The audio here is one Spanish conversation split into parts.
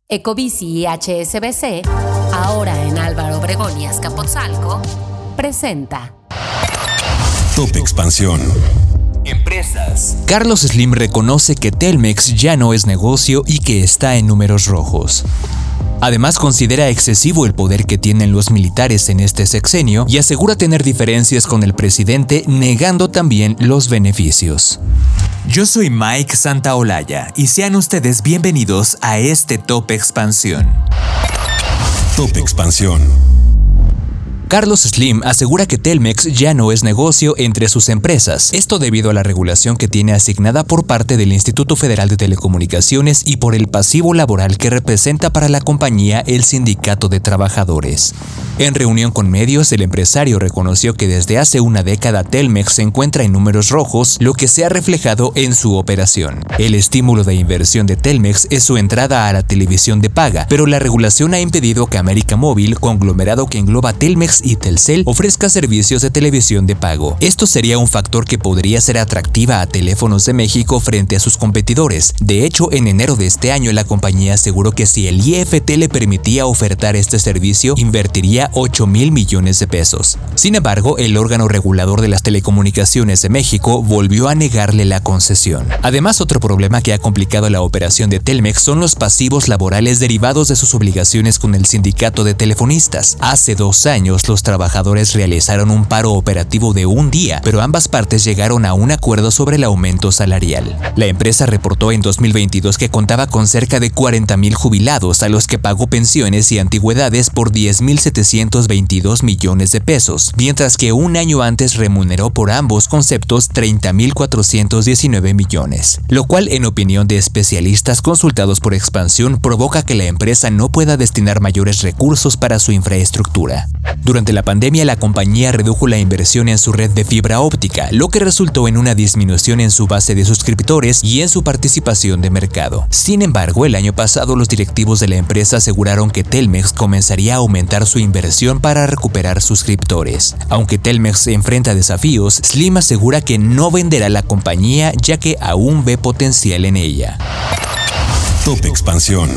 Ecobici y HSBC, ahora en Álvaro Obregón y Azcapotzalco, presenta Top Expansión. Empresas. Carlos Slim reconoce que Telmex ya no es negocio y que está en números rojos. Además, considera excesivo el poder que tienen los militares en este sexenio y asegura tener diferencias con el presidente, negando también los beneficios. Yo soy Mike Santaolalla y sean ustedes bienvenidos a este Top Expansión. Top Expansión. Carlos Slim asegura que Telmex ya no es negocio entre sus empresas, esto debido a la regulación que tiene asignada por parte del Instituto Federal de Telecomunicaciones y por el pasivo laboral que representa para la compañía el Sindicato de Trabajadores. En reunión con medios, el empresario reconoció que desde hace una década Telmex se encuentra en números rojos, lo que se ha reflejado en su operación. El estímulo de inversión de Telmex es su entrada a la televisión de paga, pero la regulación ha impedido que América Móvil, conglomerado que engloba Telmex y Telcel, ofrezca servicios de televisión de pago. Esto sería un factor que podría ser atractiva a Teléfonos de México frente a sus competidores. De hecho, en enero de este año la compañía aseguró que si el IFT le permitía ofertar este servicio, invertiría 8,000 millones de pesos. Sin embargo, el órgano regulador de las telecomunicaciones de México volvió a negarle la concesión. Además, otro problema que ha complicado la operación de Telmex son los pasivos laborales derivados de sus obligaciones con el sindicato de telefonistas. Hace 2 años, los trabajadores realizaron un paro operativo de un día, pero ambas partes llegaron a un acuerdo sobre el aumento salarial. La empresa reportó en 2022 que contaba con cerca de 40,000 jubilados, a los que pagó pensiones y antigüedades por 10,722 millones de pesos, mientras que un año antes remuneró por ambos conceptos 30,419 millones, lo cual, en opinión de especialistas consultados por Expansión, provoca que la empresa no pueda destinar mayores recursos para su infraestructura. Durante la pandemia, la compañía redujo la inversión en su red de fibra óptica, lo que resultó en una disminución en su base de suscriptores y en su participación de mercado. Sin embargo, el año pasado los directivos de la empresa aseguraron que Telmex comenzaría a aumentar su inversión para recuperar suscriptores. Aunque Telmex enfrenta desafíos, Slim asegura que no venderá la compañía ya que aún ve potencial en ella. Top Expansión.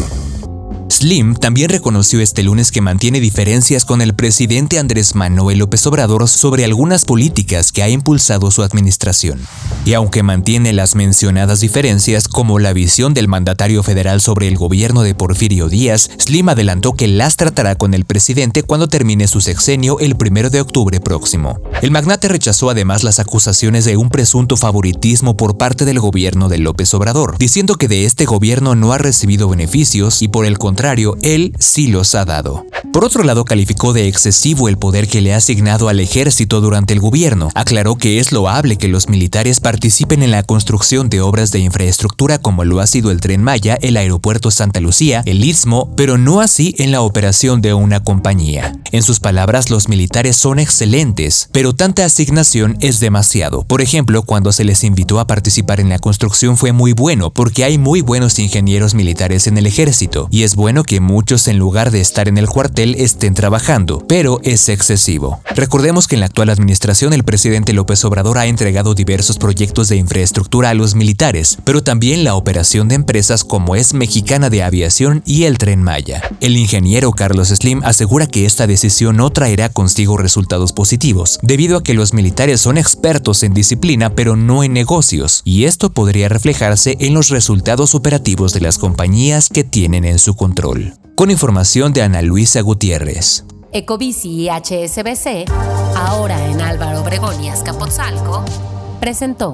Slim también reconoció este lunes que mantiene diferencias con el presidente Andrés Manuel López Obrador sobre algunas políticas que ha impulsado su administración. Y aunque mantiene las mencionadas diferencias, como la visión del mandatario federal sobre el gobierno de Porfirio Díaz, Slim adelantó que las tratará con el presidente cuando termine su sexenio el 1 de octubre próximo. El magnate rechazó además las acusaciones de un presunto favoritismo por parte del gobierno de López Obrador, diciendo que de este gobierno no ha recibido beneficios y por el contrario, él sí los ha dado. Por otro lado, calificó de excesivo el poder que le ha asignado al ejército durante el gobierno. Aclaró que es loable que los militares participen en la construcción de obras de infraestructura como lo ha sido el Tren Maya, el Aeropuerto Santa Lucía, el Istmo, pero no así en la operación de una compañía. En sus palabras, los militares son excelentes, pero tanta asignación es demasiado. Por ejemplo, cuando se les invitó a participar en la construcción fue muy bueno, porque hay muy buenos ingenieros militares en el ejército, y es bueno que muchos, en lugar de estar en el cuartel, estén trabajando, pero es excesivo. Recordemos que en la actual administración el presidente López Obrador ha entregado diversos proyectos de infraestructura a los militares, pero también la operación de empresas como es Mexicana de Aviación y el Tren Maya. El ingeniero Carlos Slim asegura que esta decisión no traerá consigo resultados positivos, debido a que los militares son expertos en disciplina pero no en negocios, y esto podría reflejarse en los resultados operativos de las compañías que tienen en su control. Con información de Ana Luisa Gutiérrez. Ecobici y HSBC, ahora en Álvaro Obregón y Azcapotzalco, presentó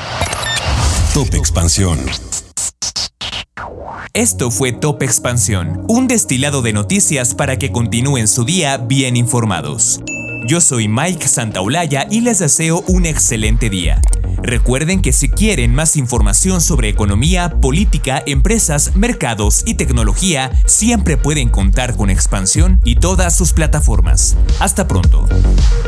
Top Expansión. Esto fue Top Expansión, un destilado de noticias para que continúen su día bien informados. Yo soy Mike Santaolalla y les deseo un excelente día. Recuerden que si quieren más información sobre economía, política, empresas, mercados y tecnología, siempre pueden contar con Expansión y todas sus plataformas. Hasta pronto.